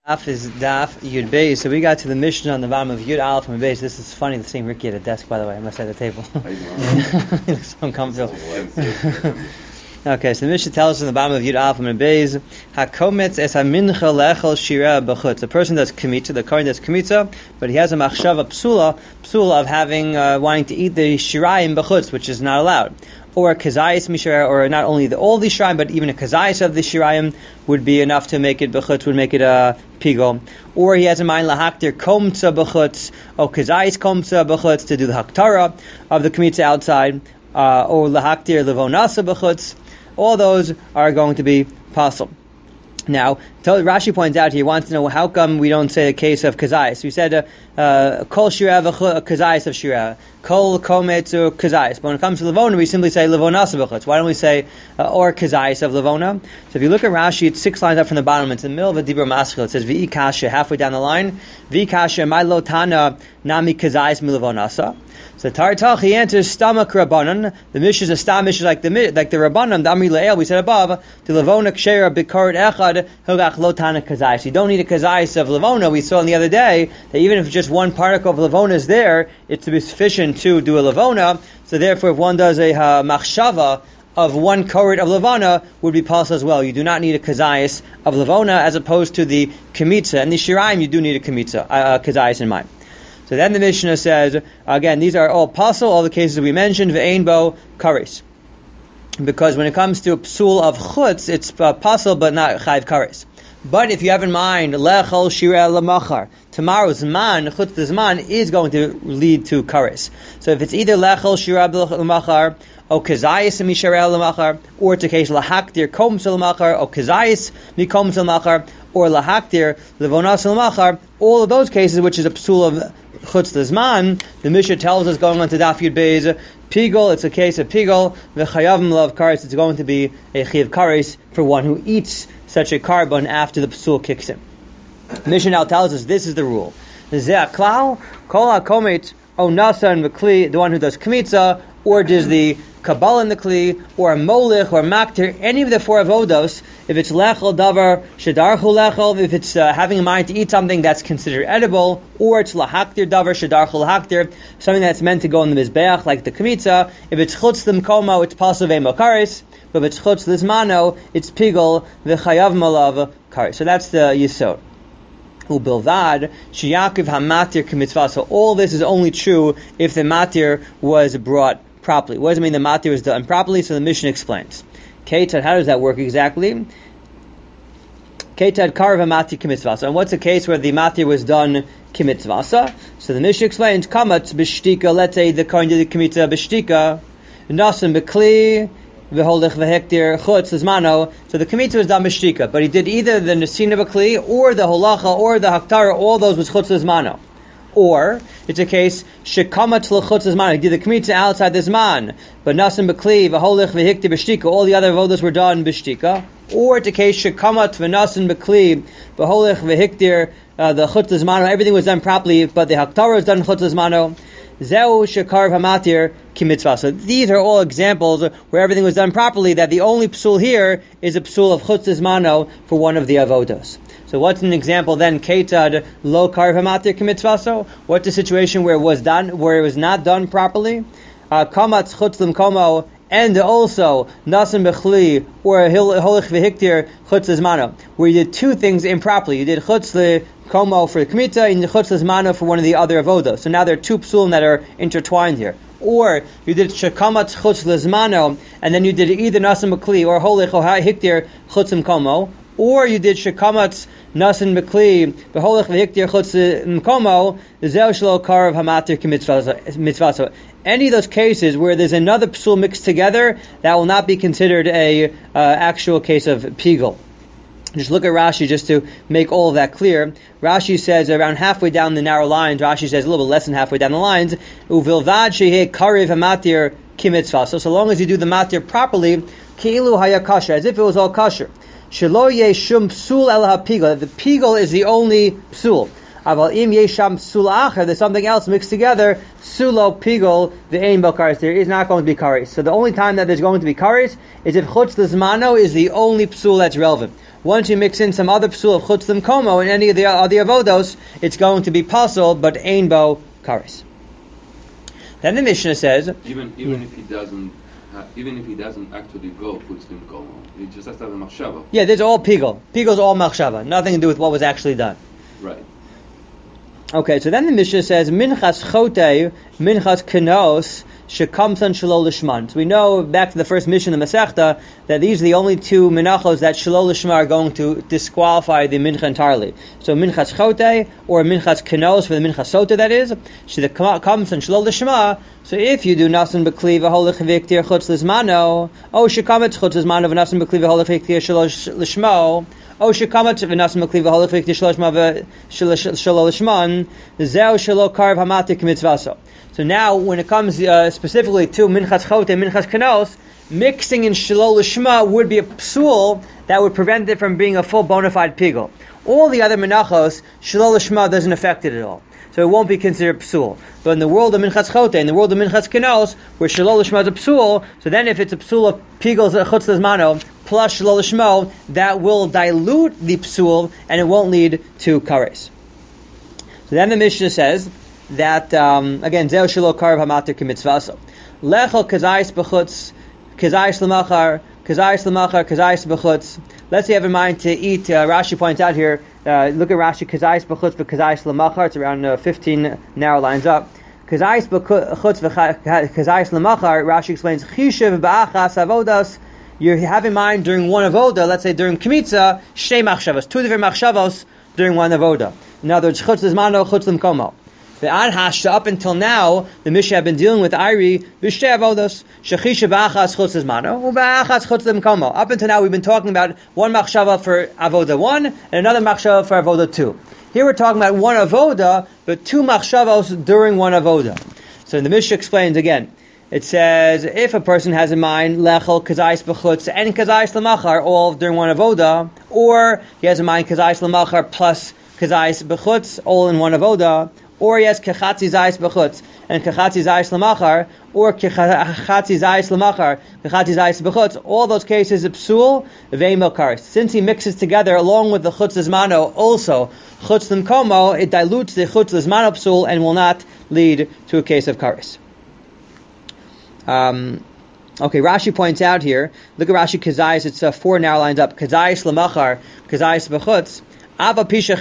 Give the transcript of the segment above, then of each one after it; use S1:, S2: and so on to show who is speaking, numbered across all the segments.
S1: Daf is Daf Yud Beis. So we got to the Mishnah on the bottom of Yud Aleph and Beis. This is funny, the same Ricky at a desk, by the way. I must have the table. He looks so uncomfortable. Okay, so the Mishnah tells us on the bottom of Yud Aleph and Beis, HaKometz es ha-mincha lechel shira b'chutz. The person does kmitza, the Kohen does kmitza, but he has a machshava psula of having, wanting to eat the shirayim b'chutz, which is not allowed. Or a kazayis mishra, or not only all the shirayim, but even a kazayis of the shirayim would be enough to make it b'chutz, would make it a pigol. Or he has in mind lahaktir komtza b'chutz, or kazayis komtza b'chutz, to do the haktara of the kmitza outside, or lahaktir levonasa b'chutz. All those are going to be possible. Now, Rashi points out here, he wants to know how come we don't say a case of kazayis. We said kol shira kazayis of shira, kol kometz or kazayis. But when it comes to levona, we simply say levonas b'chutz. Why don't we say or kazayis of levona? So if you look at Rashi, it's 6 lines up from the bottom. It's in the middle of a dibur maskil. It says v'i kasha, halfway down the line. V'i kasha my lotana nami kazayis milevonasa. So Tartach, he answers stomach rabbanon. The Mishnah is a stam Mishnah like the rabbanon. Damri le'el, we said above. To levona kshera bikaret echad hilgach lotana kazayis. You don't need a kazayis of levona. We saw the other day that even if just one particle of levona is there, it's to be sufficient to do a levona. So therefore, if one does a machshava of one karet of levana, would be possible as well. You do not need a kazayis of levona as opposed to the kemitza. And the shirayim, you do need a kemitza, kazayis in mind. So then the Mishnah says, again, these are all possible, all the cases we mentioned, ve'ein bo kares. Because when it comes to a psul of chutz, it's possible but not chayv kares. But if you have in mind, lechol shira lamachar, tomorrow's man, chutz zman, is going to lead to kares. So if it's either lechol shira lamachar, or kazayis misharel lamachar, or it's a case lahaktir kom lamachar, or kazayis mikom lamachar, or lahaktir levonas lamachar, all of those cases, which is a psul of chutz l'zman, the Mishnah tells us going on to Daf Yud Beis, pigol, it's a case of pigol, v'chayavim lav kares, it's going to be a chiyav kares for one who eats such a carbon after the psul kicks in. The Mishnah now tells us this is the rule. Zeh klal, kol ha-komet, o nasan v'kli, the one who does kmitza, or does the kabbalah in the kli, or a molich, or maktir, any of the 4 avodos, if it's lechel davar shedarchu lechel, if it's having in mind to eat something that's considered edible, or it's lahaktir davar shedarchu lahaktir, something that's meant to go in the mizbeach, like the kmitza. If it's chutz l'mkomo, it's pasul ve'mo kares, but if it's chutz l'zmano, it's pigol v'chayav malav kares. So that's the yisod. Ubilvad sheyakiv hamatir k'mitzvah. So all this is only true if the matir was brought properly. What does it mean the matir was done properly? So the Mishnah explains. Keitad, how does that work exactly? Keitad karav hamatir k'mitzvah. And what's a case where the matir was done k'mitzvah? So the Mishnah explains, kamatz b'shtika, let's say the kohen did the k'mitzvah b'shtika, nasim b'kli, v'holich v'hektir chutz l'zmano. So the k'mitzvah was done b'shtika, but he did either the nesina b'kli, or the holacha, or the haktara, all those was chutz l'zmano. Or it's a case shekamat l'chutz l'zman. He did the kmitza outside the zman, but nasim b'kli v'holich v'hikti b'shtika. All the other avodas were done b'shtika. Or it's a case shekamat v'nasim b'kli v'holich v'hiktir the chutz l'zmano. Everything was done properly, but the haktara was done chutz l'zmano. Zeu shekar hamatir kimitzvah. So these are all examples where everything was done properly. That the only psul here is a psul of chutz l'zmano for one of the avodos. So what's an example then? Keitad lo karv hamatir k'mitzvaso. What's the situation where it was not done properly? Kamatz chutz l'mkomo, and also nasim bechli or holich v'hiktir chutz l'zmano, where you did 2 things improperly. You did chutz l'komo for the kmitza and chutz l'zmano for one of the other avodos. So now there are 2 psulim that are intertwined here. Or you did shekamatz chutz l'zmano, and then you did either nasim bechli or holich or hiktir chutz l'mkomo. Or you did shekamatz nasin b'kli b'holich v'hiktir chutz m'komo zeu shelo karav hamatir k'mitzvah. So any of those cases where there's another psul mixed together, that will not be considered a actual case of pigol. Just look at Rashi just to make all of that clear. Rashi says around halfway down the narrow lines, Rashi says a little bit less than halfway down the lines, uvilvad sheheh karav hamatir k'mitzvah. So long as you do the matir properly, ki'ilu haya kasher, as if it was all kasher. Shelo yeshum psul el ha-pigol. The pigol is the only psul. Aval im yesham psul acher, there's something else mixed together. Sulo pigol ve'ein bo kares. There is not going to be kares. So the only time that there's going to be kares is if chutz l'zmano is the only psul that's relevant. Once you mix in some other psul of chutz l'mkomo in any of the other avodos, it's going to be pasul, but ein bo kares. Then the Mishnah says,
S2: even if he doesn't actually go chutz l'mkomo, he just has to have a machshava.
S1: Yeah, there's all pigol. Pigol's all machshava, nothing to do with what was actually done.
S2: Right.
S1: Okay, so then the Mishnah says, minchas chotei, minchas kenos, shekamsan shelo lishman. So we know, back to the first Mishnah in the Masechta, that these are the only two menachos that shelo lishma are going to disqualify the mincha entirely. So minchas chotei, or minchas kenos, for the minchas sota that is, shekamsan shelo lishma. So if you do nasan bekli v'holech v'iktir chutz lizmano, o shekamet chutz lizmano v'nasan bekli v'holech v'iktir shelo lishmo, O shekamat v'nasan bekli v'holech v'iktir shelo lishman, zeu shelo karv hamatik mitzvaso. So now, when it comes specifically to minchas chote and minchas kenos, mixing in shelo lishma would be a psul that would prevent it from being a full bona fide pigol. All the other menachos, shelo lishma doesn't affect it at all. So it won't be considered psul. But in the world of minchas chote, in the world of minchas kenos, where shelo lishma is a psul, so then if it's a psul of pigos chutz lizmano plus shelo lishmo, that will dilute the psul and it won't lead to kares. So then the Mishnah says that again, zeu shelo karv hamatir k'mitzvaso. Lechol kazayis b'chutz, kazayis l'machar, kazayis l'machar, kazayis b'chutz. Let's say you have in mind to eat. Rashi points out here. Look at Rashi. Kazayis b'chutz v'kazayis l'machar. It's around 15 narrow lines up. Kazayis b'chutz v'kazayis l'machar. Rashi explains chishev ba'achas avodas. You have in mind during one avoda. Let's say during kmitza, shnei machshavos, two different machshavos during one avoda. In other words, chutz l'zmano, chutz l'mkomo. The Adhashta, up until now, the Mishnah have been dealing with Iri, Vishtei Avodos, Shechisha Ba'achas Chutz Lizmano, U'Ba'achas Chutz L'Mkomo. Up until now, we've been talking about one machshava for Avoda 1, and another machshava for Avoda 2. Here we're talking about one Avoda, but two machshavos during one Avoda. So the Mishnah explains again. It says, if a person has in mind Lechel, Kazayis B'chutz, and Kazayis L'Machar, all during one Avoda, or he has in mind Kazayis L'Machar plus Kazayis B'chutz, all in one Avoda, or he has kechatzi zayis b'chutz and kechatzi zayis l'machar, or kechatzi zayis l'machar, kechatzi zayis b'chutz. All those cases of psul ve'im kares. Since he mixes together along with the chutz lizmano also chutz l'mkomo, it dilutes the chutz lizmano psul and will not lead to a case of kares. Okay, Rashi points out here. Look at Rashi kazayis. It's 4 narrow lines up. Kazayis l'machar, kazayis b'chutz. Even though you thought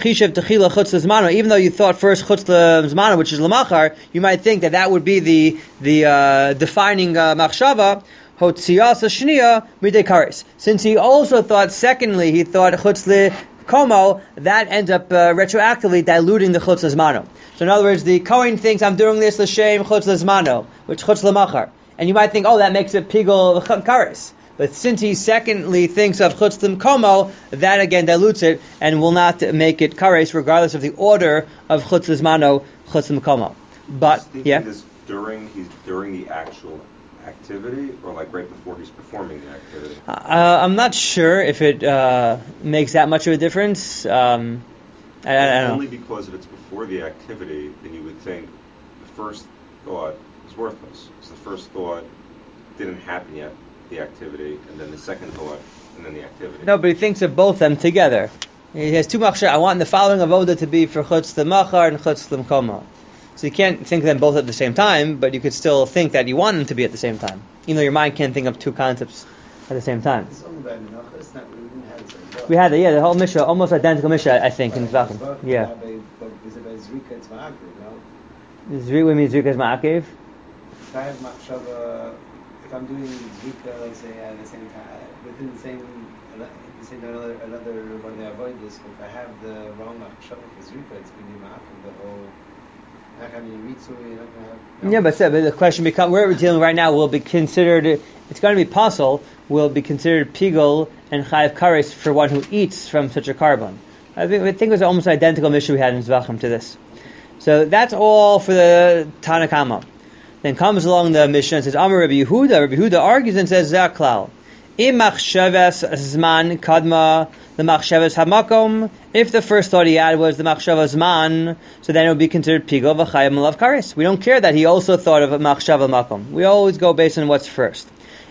S1: first chutz l'zmano, which is l'machar, you might think that would be the defining machshava. Hotziyasa shniya midei kares. Since he also thought, secondly, he thought chutz l'komo, that ends up retroactively diluting the chutz l'zmano. So in other words, the Kohen thinks I'm doing this l'shem chutz l'zmano, which chutz l'machar, and you might think, that makes it pigol kares. But since he secondly thinks of chutz l'mkomo, that again dilutes it and will not make it kares, regardless of the order of chutz l'zmano, chutz l'mkomo. But
S3: he's during the actual activity, or like right before he's performing the activity.
S1: I'm not sure if it makes that much of a difference. I don't know.
S3: Only because if it's before the activity, then you would think the first thought is worthless. So the first thought didn't happen yet. The activity, and then the second thought, and then the activity.
S1: No, but he thinks of both them together. He has two machshava. I want the following avoda to be for chutz l'machar and chutz l'mkomo. So you can't think of them both at the same time, but you could still think that you want them to be at the same time, even though your mind can't think of two concepts at the same time.
S4: It's only by Menachos, it's not, we didn't have it.
S1: We had it, the whole Mishnah, almost identical Mishnah, I think, in Zvachim. Yeah.
S4: But is it by Zrika, it's Ma'akev, no?
S1: Zrika means Zrika is Ma'akev?
S4: If I have machshava, if I'm doing Zrika, let's say at the same time, within the same another one they avoid this, if I have the wrong machshava for Zrika, it's going to be Ma'akev, the whole.
S1: Yeah, but the question becomes, where we're dealing right now will be considered, it's going to be pasul, will be considered pigol and chayav kares for one who eats from such a carbon. I think it was almost identical mission we had in Zvachim to this. So that's all for the Tanna Kama. Then comes along the Mishnah and says, Amar Rabbi Yehuda. Rabbi Yehuda argues and says, Zaklal. Im machshavas zman kadma the machshavas hamakom. If the first thought he had was the machshavas zman, so then it would be considered pigol v'chayim malav kares. We don't care that he also thought of a machshava makom. We always go based on what's first.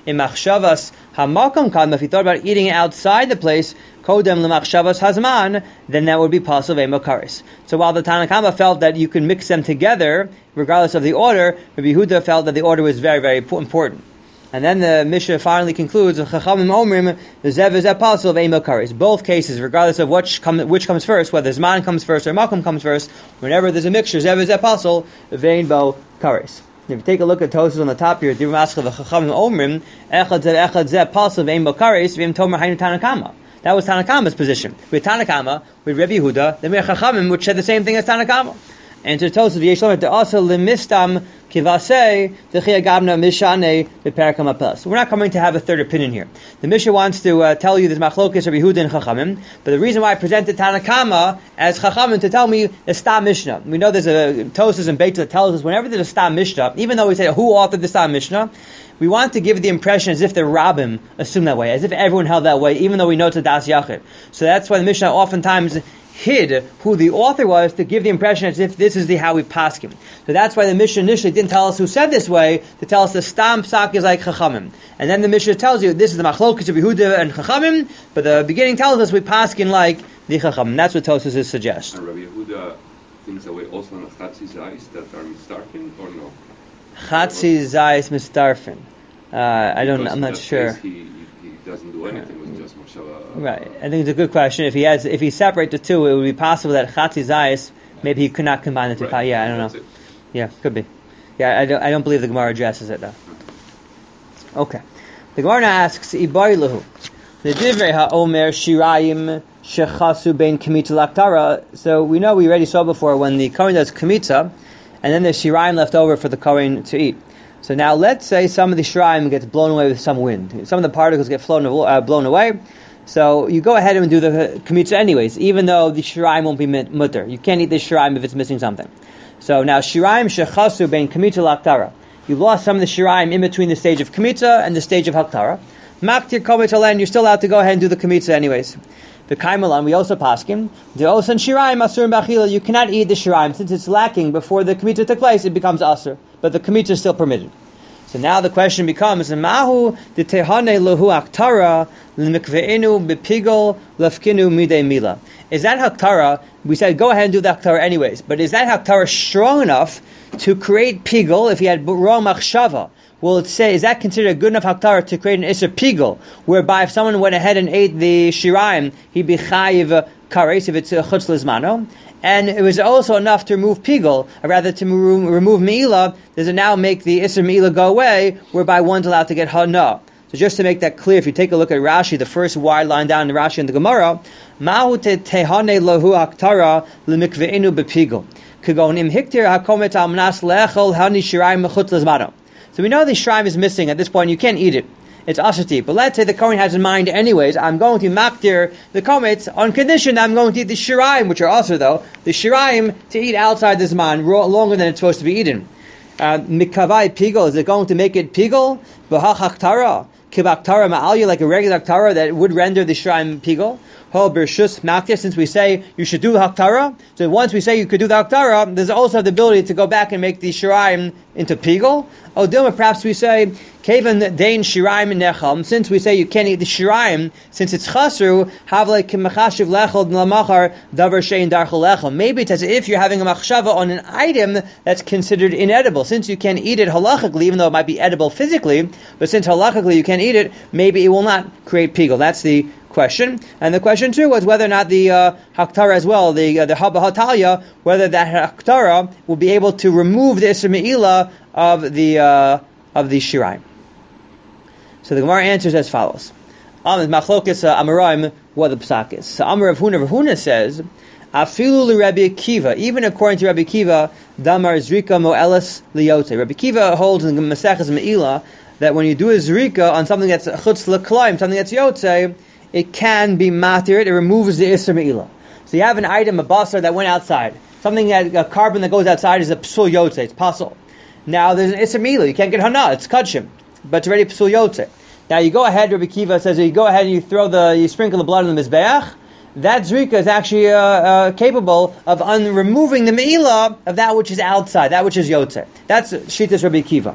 S1: in machshavas hamakam kadma, if he thought about eating outside the place, kodem lemachshavas hazman, then that would be possible ve'emo kares. So while the Tanna Kama felt that you can mix them together, regardless of the order, Rabbi Yehuda felt that the order was very, very important. And then the Mishnah finally concludes, Chachamim omrim, zev v'zeh pasul ve'emo kares. Both cases, regardless of which comes first, whether Zman comes first or Makom comes first, whenever there's a mixture, zev v'zeh pasul ve'emo kares. If you take a look at Tosfos on the top here, Divrei Maschil v'Chachamim omrim, echad zeh pasul ve'emo kares ve'im tomer hainu Tanna Kama. That was Tanna Kama's position. With Tanna Kama, with Rabbi Yehuda, then we have Chachamim, which said the same thing as Tanna Kama. And to Tosfos v'Yesh to also limistam kivasei t'chia gabna mishane b'perakam apelas. We're not coming to have a third opinion here. The Mishnah wants to tell you there's machlokes Rabbi Yehuda and Chachamim, but the reason why I presented Tanna Kama as Chachamim to tell me the Stam Mishnah. We know there's a Tosfos and Beit that tells us whenever there's a Stam Mishnah, even though we say who authored the Stam Mishnah, we want to give the impression as if the Rabbim assume that way, as if everyone held that way, even though we know it's a Das Yachid. So that's why the Mishnah oftentimes hid who the author was to give the impression as if this is how we paskin. So that's why the Mishnah initially didn't tell us who said this way, to tell us the Stam Psak is like Chachamim. And then the Mishnah tells you this is the Machlokes of Yehuda and Chachamim, but the beginning tells us we paskin like the Chachamim. That's what Tosfos suggests.
S2: And Rabbi Yehuda thinks that way also on the Chatzi Zayis that are mistarfin or no?
S1: Chatzi Zayis mistarfin. I'm not sure.
S2: He doesn't do anything with just machshava.
S1: Right. I think it's a good question. If he separates the two, it would be possible that Chatzi Zayis, maybe he could not combine the two.
S2: Right.
S1: Yeah, I don't know. Yeah, could be. Yeah, I don't believe the Gemara addresses it though. Okay. The Gemara now asks, Ibai lahu. The divrei ha'omer shirayim shechasu bein kmitza laktara. So we already saw before when the Kohen does kmitza, and then there's shirayim left over for the Kohen to eat. So now let's say some of the shirayim gets blown away with some wind. Some of the particles get blown away. So you go ahead and do the kmitza anyways, even though the shirayim won't be mutter. You can't eat the shirayim if it's missing something. So now shirayim shechasu bein kmitza laktara. You lost some of the shirayim in between the stage of kmitza and the stage of haktara. Maktir komet alen, you're still allowed to go ahead and do the kmitza anyways. The kaimalan, we also paskim. The osan shirayim asur b'achila, you cannot eat the shirayim since it's lacking before the kmitza took place. It becomes asur, but the kmitza is still permitted. So now the question becomes: Mahu de tehane lahu aktara l'mikveinu b'pigol lefkinu midei mila. Is that haktara? We said go ahead and do the haktara anyways, but is that haktara strong enough to create pigol if he had wrong machshava? Will it say, is that considered a good enough haktara to create an iser pigol, whereby if someone went ahead and ate the shirayim, he'd be chayiv kares if it's chutz lizmano, and it was also enough to remove pigol, or rather to remove meila, does it now make the iser meila go away, whereby one's allowed to get hana? So just to make that clear, if you take a look at Rashi, the first wide line down in Rashi and the Gemara, Mahu tehane lahu haktara l'mikveinu b'pigol. Kagonim hiktir hakomet al mnas le'echol hani shirayim mechutz lizmano. So we know the shirayim is missing at this point. You can't eat it. It's asati. But let's say the Kohen has in mind anyways, I'm going to maktir the komets on condition that I'm going to eat the shirayim, which are also though, the shirayim to eat outside this man longer than it's supposed to be eaten. Mikavai pigol, is it going to make it pigol? B'hach haktara. Kibaktara ma'alya, like a regular haktara that would render the shirayim pigol. Ho bershus maktir, since we say you should do the haktara, so once we say you could do the haktara, there's also the ability to go back and make the shirayim into pigol. Or Dilma, perhaps we say kevan dein shirayim necham, since we say you can't eat the shirayim, since it's chasru, havle kemachashiv lechol lamachar davar shein darchol lechol. Maybe it's as if you're having a machshava on an item that's considered inedible. Since you can't eat it halachically, even though it might be edible physically, but since halachically you can't eat it, maybe it will not create pigol. That's the question. And the question too was whether or not the haktara as well, the haba hatalia, whether that haktara will be able to remove the isra me'ila of the shirayim. So the Gemara answers as follows: Machlokes Amoraim, what the psak is. So Amar Rav Huna says, Afilu li Rabbi Akiva, even according to Rabbi Akiva, Damar Zrika Moelas Liyote. Rabbi Akiva holds in the Maseches Me'ila that when you do a zrika on something that's chutz l'klaim, something that's yotze, it can be matir, it removes the isra me'ila. So you have an item, a basar that went outside. Something that, a carbon that goes outside is a psul yotze, it's pasul. Now there's an isra me'ila, you can't get hana, it's kachim, but it's already psul yotze. Now you go ahead, Rabbi Kiva says, you go ahead and you sprinkle the blood in the mizbeach, that zrika is actually capable of removing the me'ila of that which is outside, that which is yotze. That's Shitas Rabbi Kiva.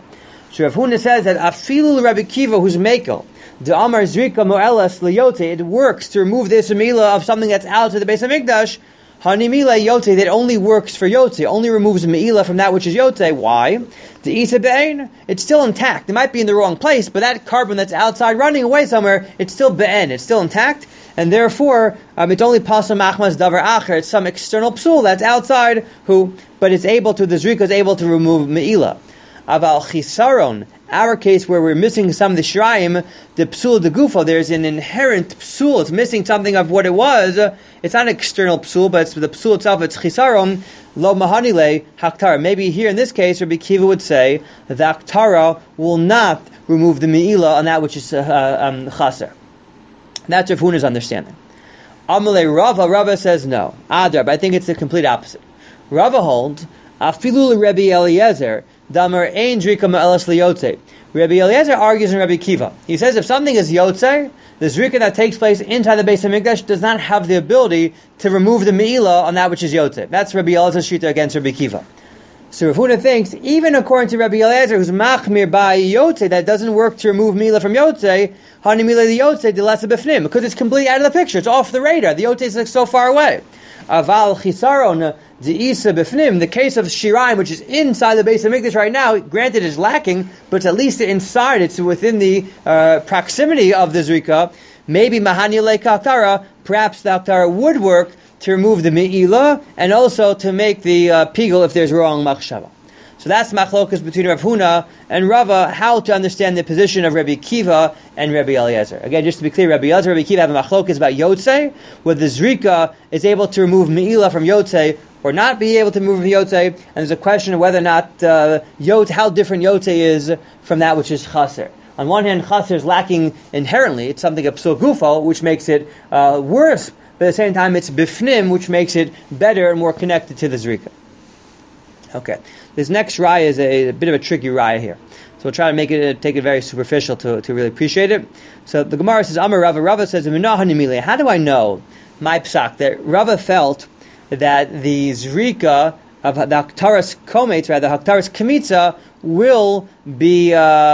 S1: So Rav Huna says that afilu Rabbi Kiva, who's mekel, the Amar Zrika Mo'elas Liyote, it works to remove the Isser Me'ilah of something that's out of the Beis HaMikdash. Hanimila Yote, that only works for Yote, only removes Me'ilah from that which is Yote. Why? The Isa Be'en, it's still intact. It might be in the wrong place, but that carbon that's outside running away somewhere, it's still Be'en, it's still intact, and therefore, it's only Pasam Achmas Davar Acher, it's some external psul that's outside, but it's able to, the Zrika is able to remove Me'ilah. Aval Chisaron, our case where we're missing some of the Shiraim, the Psul de Gufo, there's an inherent Psul, it's missing something of what it was. It's not an external Psul, but it's the Psul itself, it's Chisaron, Lo Mahanile Haktara. Maybe here in this case, Rabbi Kiva would say that the Haktara will not remove the Me'ilah on that which is Chaser. That's Rav Huna's understanding. Amalei Rava says no. Adar, but I think it's the complete opposite. Rava holds, Afilu Rabbi Eliezer, Damar Ein Zrika Ma'elas Liyote. Rabbi Eliezer argues in Rabbi Kiva. He says if something is Yotze, the Zrika that takes place inside the Beis HaMikdash does not have the ability to remove the Me'ilah on that which is Yotze. That's Rabbi Eliezer's shita against Rabbi Kiva. So Rav Huna thinks, even according to Rabbi Eliezer, who's Machmir by Yotze, that doesn't work to remove Me'ilah from Yotze, Hani Me'ilah Yotze, the less b'fnim, because it's completely out of the picture, it's off the radar, the Yotze is like so far away. Aval Chisaron, the Isa B'fnim, the case of Shiraim, which is inside the Beis HaMikdash right now, granted it's lacking, but it's at least inside, it's within the proximity of the Zrika. Maybe Mahani Leika Haktara, perhaps the Haktara would work to remove the Me'ilah, and also to make the Pigel if there's wrong Machshava. So that's machlokas between Rav Huna and Rava, how to understand the position of Rabbi Kiva and Rabbi Eliezer. Again, just to be clear, Rabbi Eliezer and Rabbi Kiva have a machlokas about Yotzei, whether the Zrika is able to remove Me'ilah from Yotzei or not be able to remove Yotzei, and there's a question of whether or not how different Yotzei is from that which is Chaser. On one hand, Chaser is lacking inherently, it's something of Psul Gufo, which makes it worse, but at the same time it's Bifnim, which makes it better and more connected to the Zrika. Okay, this next raya is a bit of a tricky raya here. So we'll try to take it very superficial to really appreciate it. So the Gemara says, Amar Rava. Rava says, how do I know, my psak, that Rava felt that the Zrika of the Haktaras Kometz, rather the Haktaras Kemitza, will be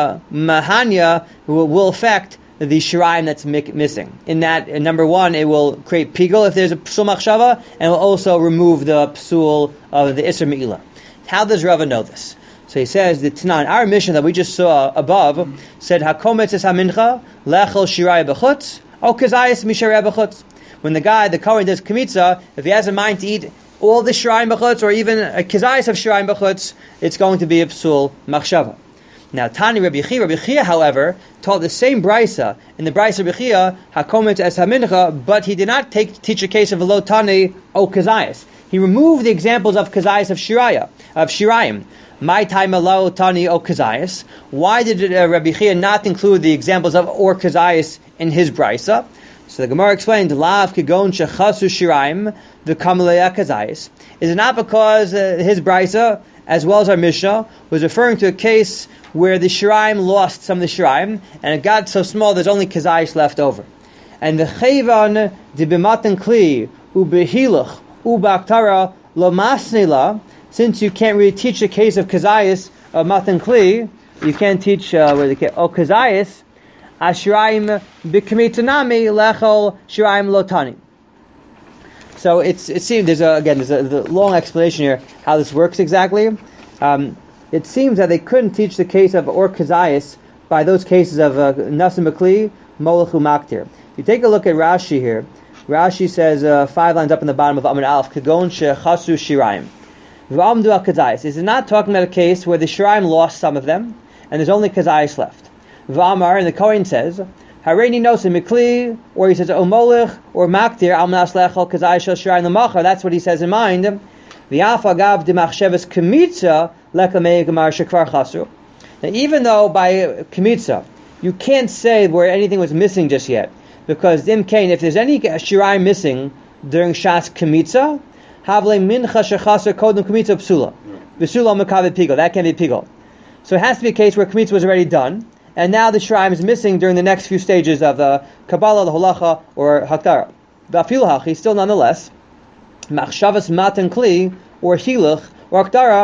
S1: Mahanya, will affect the Shiraim that's missing. In that, number one, it will create Pigel if there's a Psul Machshava, and will also remove the Psul of the Isser Me'ilah. How does Rava know this? So he says that Tanan, our mission that we just saw above, said Hakometz es hamincha lechel shirai b'chutz o kazayis misharei b'chutz. When the Kohen does Kemitza, if he has in mind to eat all the shirai b'chutz or even a kazayis of shirai b'chutz, it's going to be a psul machshava. Now Tani Rabbi Chia, however, taught the same brisa in the brisa Rabbi Chia Hakometz es hamincha, but he did not teach a case of a lo tani o kazayis. He removed the examples of kazayis of shiraim. My time allow tani o kazayis. Why did Rabbi Chia not include the examples of or kazayis in his brisa? So the Gemara explained, Lav kigon shechasu shiraim the kamalaya kazayis. Is it not because his brisa, as well as our Mishnah, was referring to a case where the shiraim lost some of the shiraim, and it got so small there's only kazayis left over. And the chayvan de b'matan kli ubehilach ubaktara lo masnila, since you can't really teach a case of kazayis of matan kli, you can't teach kazayis ashiraim b'kemitanami lechol shiraim lotani. So it seems there's a long explanation here how this works exactly. It seems that they couldn't teach the case of or kazayis by those cases of nasim b'kli, molech umaktir. You take a look at Rashi here. Rashi says 5 lines up in the bottom of Amud Aleph, Kagon shechasu shiraim. V'amdu al kazayis. Is it not talking about a case where the shiraim lost some of them, and there's only kazayis left? V'amar, and the Kohen says, Hareini nosim mikli, or he says omolech or maktir al manas lechol kazayis shel shiraim l'macha. That's what he says in mind. V'af agav demachsheves kemitza lekamei gemar shekvar chasu. Now, even though by kemitza you can't say where anything was missing just yet, because Dim Kain, if there's any shirai missing during Shas Kemitza, Havle Mincha Shechaser Kodem Kemitza Psula. Psula Makavet Pigel. That can be Pigel. So it has to be a case where Kemitza was already done, and now the shirai is missing during the next few stages of the Kabbalah, the Holacha, or Haktara. Ba'afil Hachi, still nonetheless, Machshavas Matan Kli, or Hilach, or Haktara,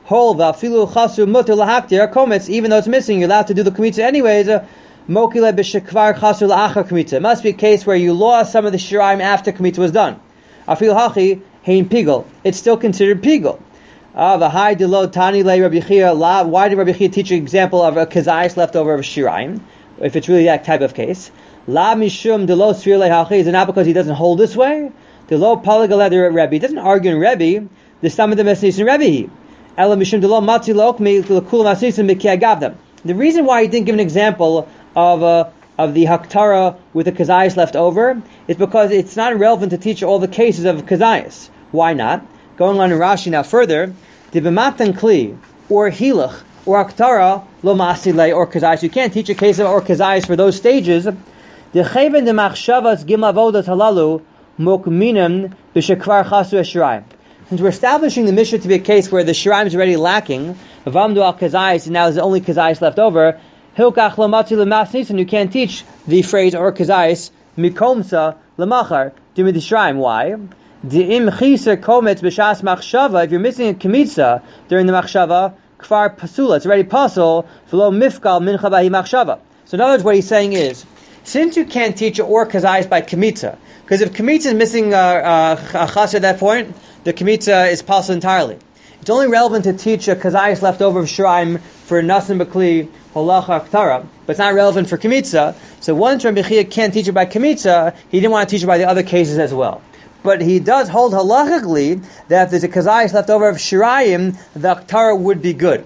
S1: hold v'afilu chasru muter lahaktir kometz, even though it's missing, you're allowed to do the komitza anyways. Mokile b'shekvar chasru la'achar komitza. It must be a case where you lost some of the shiraim after komitza was done. Afilu hachi hein pigel. It's still considered pigel. V'hai delo tani le Rabbi Chia. Why did Rabbi Chia teach an example of a kazayis left over of shiraim? If it's really that type of case. La mishum delo sfir le hachi. Is it not because he doesn't hold this way? Delo palagaleder Rebbe. He doesn't argue in Rebbe. The stam of the mesnisin Rebbe. Ela mishum delo matzi lokmi lekul mesnisin b'kiagavdam. The reason why he didn't give an example of the haktara with the kazayis left over is because it's not relevant to teach all the cases of kazayis. Why not? Going on in Rashi now further, the b'matan kli or hilach or haktara lo masile or kazayis. You can't teach a case of or kazayis for those stages. The cheven de machshavas gim avodas halalu mokminam b'shekvar chasu eshiraim. Since we're establishing the Mishnah to be a case where the shiraim is already lacking, v'amdu al kazayis, and now there's only kazayis left over, hilkach lamati lemasnis, and you can't teach the phrase or kazayis mikomsa lemachar dimid shiraim. Why? Di'im chiser kometz b'shas machshava. If you're missing a kemitza during the machshava, kfar pasula, it's already pasul. V'lo mifkal mincha b'hi machshava. So in other words, what he's saying is, since you can't teach or kazayis by kemitza, because if kemitza is missing a chas at that point, the kemitza is pasul entirely. It's only relevant to teach a kazayis left over of shiraim for nasan b'kli halacha aktara, but it's not relevant for kemitza. So once Rabbi Chia can't teach it by kemitza, he didn't want to teach it by the other cases as well. But he does hold halachically that if there's a kazayis left over of shiraim, the aktara would be good.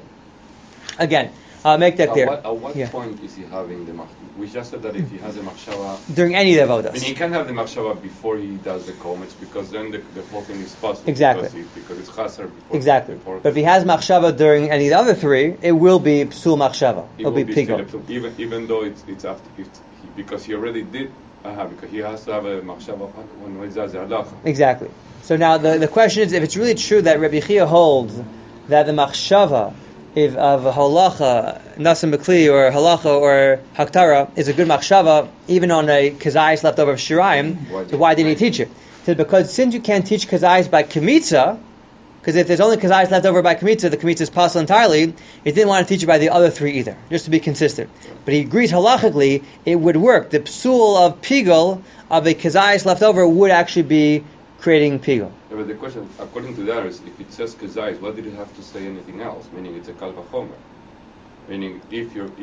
S1: Again, I'll make that clear.
S2: At what point is he having the machshava? We just said that if he has a machshava
S1: during any of the avodas.
S2: I mean, he can't have the machshava before he does the kometz, because then the whole thing is possible.
S1: Exactly.
S2: Because it's chaser before.
S1: Exactly.
S2: Before
S1: but if he has machshava during any of the other three, it will be psul machshava. It'll be pigel.
S2: Even though it's after, because he already did. Because he has to have a machshava when he does the halacha.
S1: Exactly. So now the question is, if it's really true that Rabbi Chia holds that the machshava of halacha, nasan b'kli, or halacha or haktara is a good machshava, even on a kazayis left over of shiraim, so why didn't he teach it? He said, because since you can't teach kazayis by kemitza, because if there's only kazayis left over by kemitza, the kemitza is pasul entirely, he didn't want to teach it by the other three either, just to be consistent. But he agrees halachically it would work. The psul of pigel of a kazayis left over would actually be creating pigel.
S2: Yeah, but the question, according to that, is if it says kazayis, why did it have to say anything else? Meaning it's a kal vachomer. Meaning if you're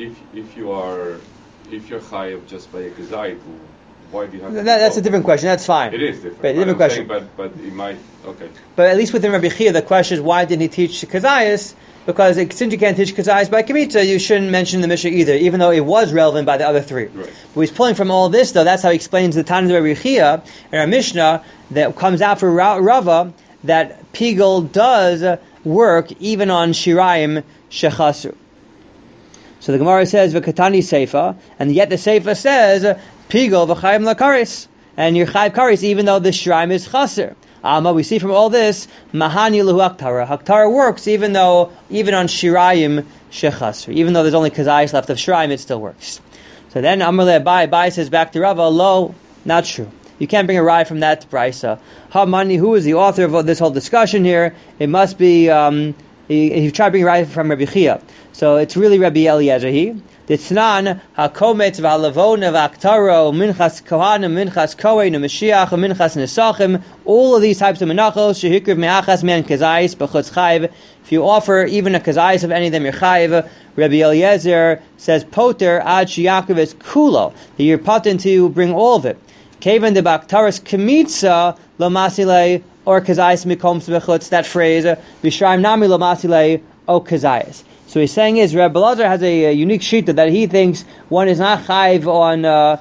S2: chayav just by a kazayit, why do you have?
S1: That's a different question. That's fine.
S2: It is different.
S1: But different question.
S2: But it might okay.
S1: But at least within Rabbi Chia, the question is why didn't he teach kazayis? Because since you can't teach kazayis by kemitza, you shouldn't mention the Mishnah either, even though it was relevant by the other three.
S2: Right.
S1: But he's pulling from all this, though. That's how he explains the Tana of Rabbi Chia in our Mishnah that comes out for Rava that pigel does work even on shiraim shechasru. So the Gemara says v'katani seifa, and yet the seifa says pigel v'chayim lakaris, and you're chayim karis even though the shiraim is chaser. We see from all this, mahani lehu haktara. Haktara works even on shirayim shechasr. Even though there's only kazayis left of shirayim, it still works. So then Amar le Abai says back to Rava, lo, not true. You can't bring a rye from that brisa. Hamani, who is the author of this whole discussion here? It must be, he tried to bring a rye from Rabbi Chia. So it's really Rabbi Eliezer. Ditznan hakometz v'halavona v'aktaro minchas kohanim minchas kohen u'mashiach minchas nesachim. All of these types of menachos shehikriv me'achas men kazayis b'chutz chayv. If you offer even a kazayis of any of them, you're chayv. Rabbi Eliezer says poter ad sheyakriv is kulo. That you're potent to bring all of it. Kevan de baktaras kemitza lamasile or kazayis mikom b'chutz. That phrase b'shraim nami lamasile o kazayis. So he's saying is Rabbi Elazar has a unique shita that he thinks one is not chayv on a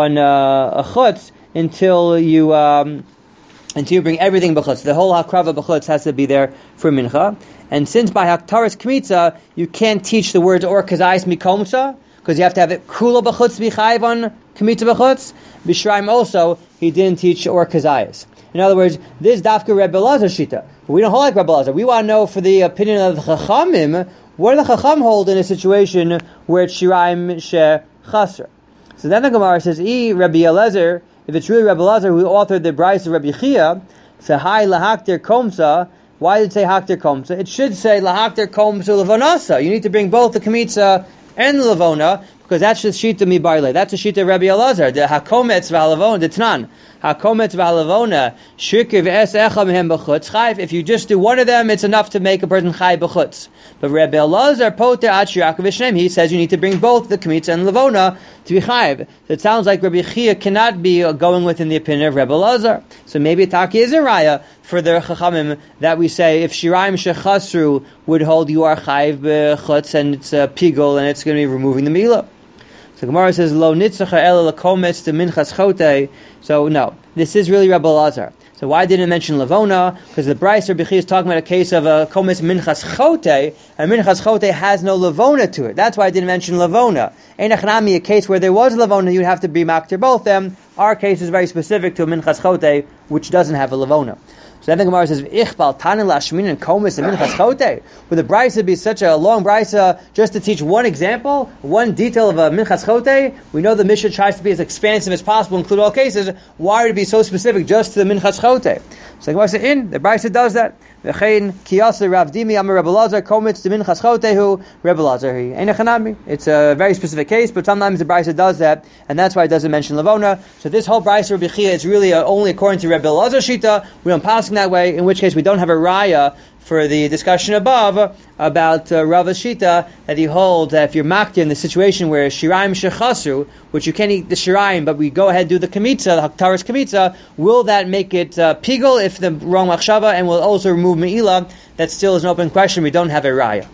S1: chutz until you bring everything b'chutz. The whole hakrava b'chutz has to be there for mincha. And since by haktaras kmitza you can't teach the words or kazayis mikomsa because you have to have it kula b'chutz to be chayv on kmitza b'chutz. B'shraim also he didn't teach or kazayis. In other words, this dafka Rabbi Elazar shita. We don't hold like Rabbi Elazar. We want to know for the opinion of the chachamim. What do the Chacham hold in a situation where it's Shiraim Shechasra? So then the Gemara says, Rabbi Eliezer, if it's really Rabbi Eliezer who authored the Bryce of Rabbi Chia, Sahai Lahaktir Komsa, Why did it say hakter komsa? It should say lahakter komsa levanasa. You need to bring both the kamitza and the levona, because that's the shita mi barle. That's the shita of Rabbi Elazar. The hakometz v'halavona, the tnan. Hakometz v'halavona, shirkiv es echa mehem b'chutz chayv. If you just do one of them, it's enough to make a person chayv b'chutz. But Rabbi Elazar poter at shirak v'shneim, he says you need to bring both the kamitza and levona to be chayv. So it sounds like Rabbi Chia cannot be going within the opinion of Rabbi Elazar. So maybe Taki is a raya for the chachamim that we say if shiraim shechasru would hold you are chayv b'chutz and it's a pigul and it's going to be removing the milah. So Gemara says lo nitzacha ela lakometz the minchas chote. So no, this is really Rabbi Elazar. So why didn't it mention Lavona? Because the Bryce Rabbi Chia is talking about a case of a kometz minchas chote, and minchas chote has no Lavona to it. That's why I didn't mention Lavona. Ein achnami, a case where there was Lavona, you'd have to be makter both them. Our case is very specific to a minchas chote, which doesn't have a Lavona. So then the Gemara says, "Ichbal tanin lashmin and komis and minchas chote." Would the brisa be such a long brisa just to teach one example, one detail of a minchas chote? We know the Mishnah tries to be as expansive as possible, include all cases. Why would it be so specific just to the minchas chote? So the Gemara says, the brisa does that. V'chein kiyasa Rav Dimi Amar Rebbe Elazar komitz the minchas chotehu Rebbe Elazar he ein achanami. It's a very specific case, but sometimes the brisa does that, and that's why it doesn't mention Lavona. So this whole brisa Rabbi Chia is really only according to Rebbe Elazar shita. We don't pass in that way, in which case we don't have a raya for the discussion above about Rava Shita, that he holds that if you're maktir in the situation where shiraim shechasru, which you can't eat the shiraim, but we go ahead and do the kamitza, the haktaras kamitza, will that make it pigul if the wrong machshava, and will also remove me'ilah? That still is an open question. We don't have a raya.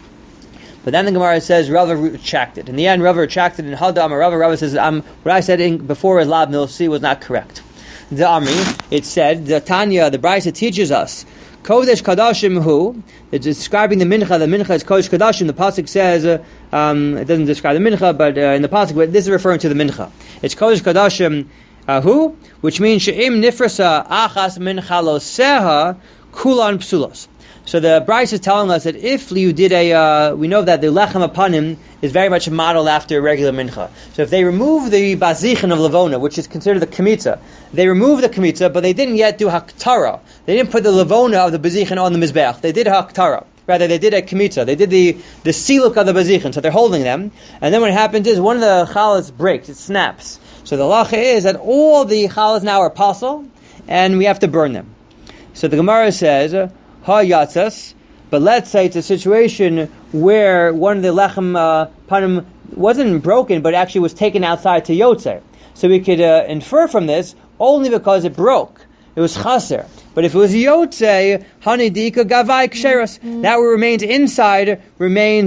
S1: But then the Gemara says Rava retracted. In the end, Rava retracted in Hadam or Rava says what I said before is Lab Nilsi was not correct. The Amri, it said, the Tanya, the Brisa teaches us Kodesh Kadashim Hu. It's describing the mincha. The mincha is Kodesh Kadashim. The pasuk says it doesn't describe the mincha, but in the pasuk, but this is referring to the mincha. It's Kodesh Kadashim Hu, which means She'im Nifrasa Achas Min Chaloseha Kulan Psulos. So the Bryce is telling us that if you did we know that the lechem apanim is very much modeled after a regular mincha. So if they remove the bazichin of Lavona, which is considered the kamitza, they removed the kamitza, but they didn't yet do haktara. They didn't put the Lavona of the bazichin on the mizbeach. They did haktara. Rather, they did a kamitza. They did the siluk of the bazichin. So they're holding them. And then what happens is one of the chalas breaks. It snaps. So the lacha is that all the chalas now are pasul, and we have to burn them. So the Gemara says, ha-yatzas, but let's say it's a situation where one of the lechem panim wasn't broken, but actually was taken outside to yotzer. So we could infer from this only because it broke. It was chaser. But if it was yotze, hanidika gavai ksheras, that what remains inside remains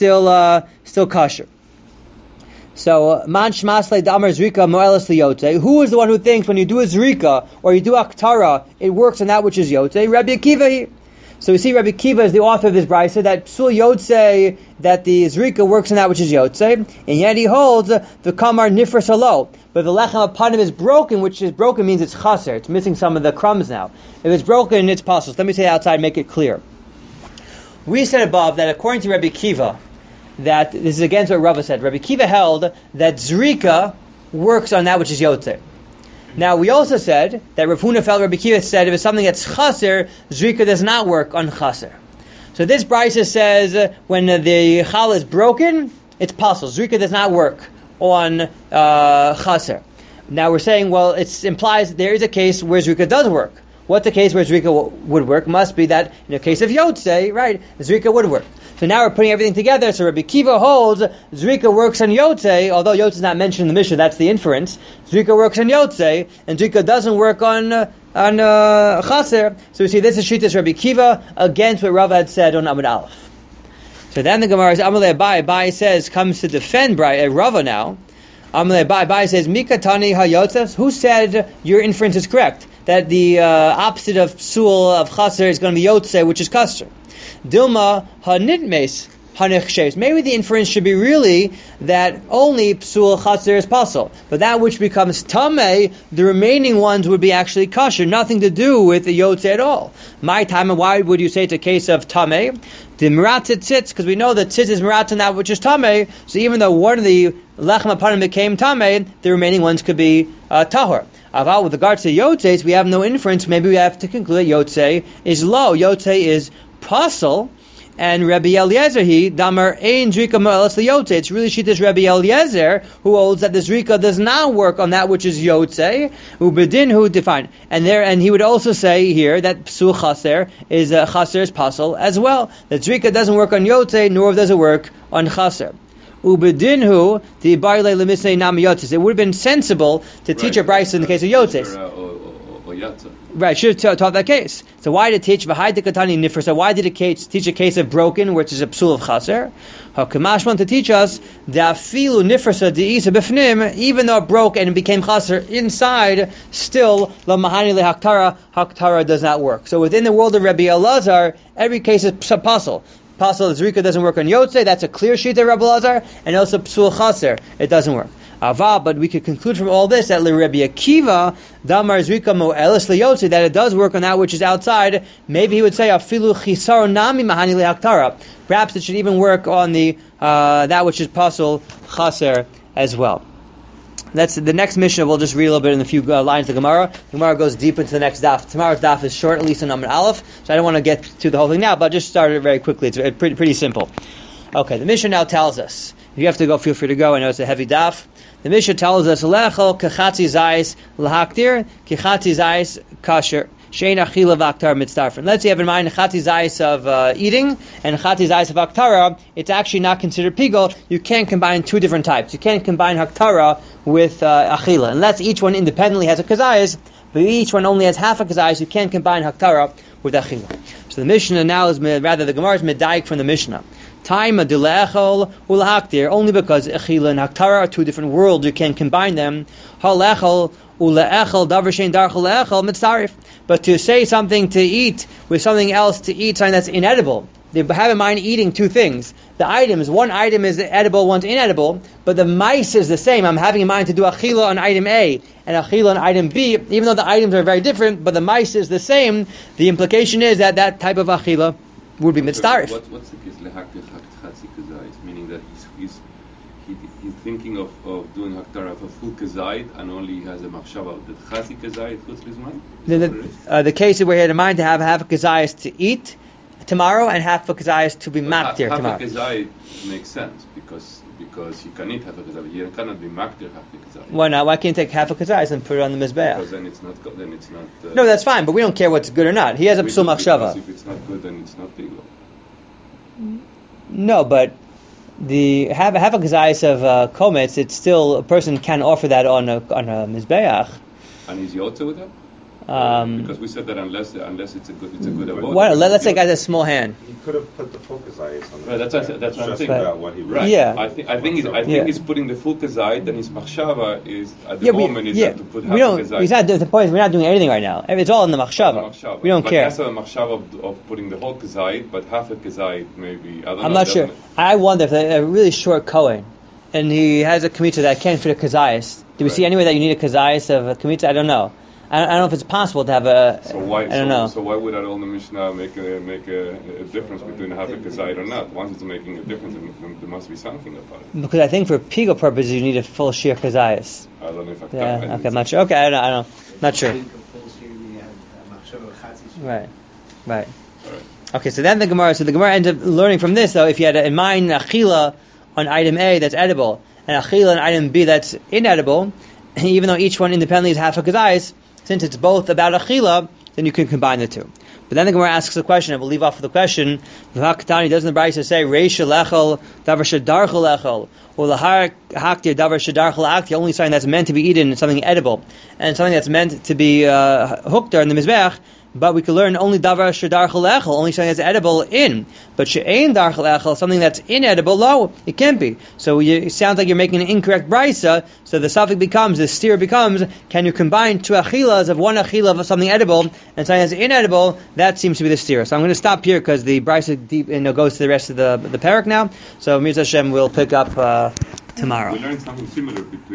S1: still kosher. So, man shmasle damar zrika moelas liyotze. Who is the one who thinks when you do a zrika or you do aktara, it works on that which is yotze? Rabbi Akiva. So we see Rabbi Akiva is the author of this brisa that psul yotze, that the zrika works on that which is yotze, and yet he holds the kamar nifras halo. But if the lechem apanim is broken, which is broken means it's chaser, it's missing some of the crumbs now. If it's broken, it's pasul. Let me say it outside, make it clear. We said above that according to Rabbi Akiva, that this is against what Rava said. Rabbi Akiva held that zrika works on that which is yotze. Now we also said that Rav Huna felt Rabbi Akiva said if it's something that's chaser, zrika does not work on chaser. So this brisa says when the challah is broken, it's pasul. Zrika does not work on chaser. Now we're saying, well, it implies there is a case where zrika does work. What's the case where zrika would work? Must be that in the case of yotze, right, zrika would work. So now we're putting everything together. So Rabbi Akiva holds zrika works on yotze, although yotze is not mentioned in the Mishnah. That's the inference. Zrika works on yotze, and zrika doesn't work on chaser. So we see this is Shittas Rabbi Akiva against what Rava had said on Amud Aleph. So then the Gemara is Amalei Abai says comes to defend Rava now. Amalei Abai says Mikatani hayotzes. Who said your inference is correct? That the opposite of psul of chaser is going to be yotze, which is kasher. Dilma hanitmes hanichshes. Maybe the inference should be really that only psul chaser is pasul, but that which becomes tamei, the remaining ones would be actually kosher. Nothing to do with the yotze at all. My time, why would you say it's a case of tamei? The miratzit tzitz, because we know that tzitz is miratzit in that which is tamei. So even though one of the lechem apanim became tamei, the remaining ones could be tahor. Aval, with regard to Yotzeis, we have no inference. Maybe we have to conclude that Yotzei is low. Yotzei is pasul. And Rabbi Eliezer, damar ein zrika mo'elas liyotzei. It's really shittas Rabbi Eliezer who holds that the zrika does not work on that which is yotzei. Ubedin who defined, and he would also say here that psul chaser is pasul as well. That zrika doesn't work on yotzei, nor does it work on chaser. Ubedinhu the barile lemisnei nam yotzei. It would have been sensible to teach a brayso in the case of yotzei. Right, should have taught that case. So why did it teach v'hai dekatani nifr? So why did it teach a case of broken, which is a psul of chaser? Hakamashman to teach us the afilu nifrasa deisa b'fnim, even though it broke and it became chaser inside, still la mahani lehaktara does not work. So within the world of Rabbi Elazar, every case is pasul. Pasul zrika doesn't work on yotzei. That's a clear sheet of Rabbi Elazar, and also psul chaser it doesn't work. But we could conclude from all this that Rabbi Akiva damar zrika mo'elas liyotzei, that it does work on that which is outside. Maybe he would say afilu chisar nami mahani lehaktara. Perhaps it should even work on the that which is pasul chaser as well. That's the next Mishnah. We'll just read a little bit in a few lines of the Gemara. The Gemara goes deep into the next daf. Tomorrow's daf is short, at least in Amud Aleph, so I don't want to get to the whole thing now, but I'll just start it very quickly. It's pretty simple. Okay, the Mishnah now tells us. If you have to go, feel free to go. I know it's a heavy daf. The Mishnah tells us, Lechel kechatzi zayis lahaktir, kechatzi zayis kasher. Shein achila v'aktar mitzdarfen. Let's say you have in mind chatzi zayis of eating and chatzi zayis of haktara. It's actually not considered pigul. You can't combine two different types. You can't combine haktara with achila. Unless each one independently has a kazayis, but each one only has half a kazayis, you can't combine haktara with achila. So the Mishnah now is, the Gemara is medayik from the Mishnah. Time dilechol ulahaktir, only because echila and haktara are two different worlds, you can't combine them. Halechol ulechol davar shein darchol lechol mitzarif. But to say something to eat with something else to eat, something that's inedible, they have in mind eating two things. The items, one item is edible, one's inedible, but the mice is the same. I'm having in mind to do achila on item A and achila on item B, even though the items are very different, but the mice is the same. The implication is that that type of achila would be mitzarif.
S2: What's the case? Meaning that he's thinking of doing haktara for full kazayit and only has a machshava that chazi kazayit puts his mind.
S1: The case where he had in mind to have half a kazayis to eat tomorrow and half a kazayis to be maktir tomorrow.
S2: Half a kazayit makes sense because he can eat half a kazayit. He cannot be maktir half a kazayit.
S1: Why not? Why can't you take half a kazayis and put it on the mizbeach?
S2: Because then it's not good. Then it's not.
S1: No, that's fine, but we don't care what's good or not. He has a psul machshava.
S2: If it's not good, then it's not legal.
S1: No, but the have a kazayis of komets, it's still a person can offer that on a mizbeach.
S2: And is yotze with that? Because we said that unless it's a good avodah.
S1: Let's say guy has a small hand.
S3: He could have put the full kazayis on.
S2: Right, that's what I'm thinking.
S3: About what he
S2: right.
S1: Yeah.
S2: I think he's putting the full kazayit, and his machshava is at the moment is to put half a kazayit.
S1: He's not. The point is we're not doing anything right now. It's all in the machshava. We don't care.
S2: But that's a machshava of putting the whole kazayit, but half a kazayit maybe.
S1: I'm not sure. I wonder if a really short kohen and he has a kmitza that can't fit a kazayis. Do we see anywhere that you need a kazayis of a kmitza? I don't know. I don't know if it's possible to have a.
S2: So why?
S1: I don't know.
S2: So why would all the Mishnah make a difference between half a kazayit or not? Once it's making a difference, there must be something about it.
S1: Because I think for pigul purposes you need a full shear kazayis.
S2: I don't know if I can.
S1: Yeah. Okay. I'm not sure. Okay. I don't. Not sure. Right. Okay. So then the Gemara ends up learning from this though. If you had in mind achila on item A that's edible and achila on item B that's inedible, even though each one independently is half a kazayis, since it's both about achila, then you can combine the two. But then the Gemara asks the question, and we'll leave off with the question, doesn't the Brayso say, Reisha lechel, davar shedarchel lechel, or lahar haktir, davar shedarchel haktir, only something that's meant to be eaten is something edible, and something that's meant to be hooked in the mizbeach, but we can learn only davar shedarchel lechel, only something that's edible in. But she'ein darchel lechel, something that's inedible, lo, it can't be. So it sounds like you're making an incorrect braysa. So the suffix becomes, the steer becomes, can you combine two achilas of one achila of something edible and something that's inedible? That seems to be the steer. So I'm going to stop here because the braysa deep goes to the rest of the parak now. So Mirza Hashem will pick up tomorrow.
S2: We learned something similar between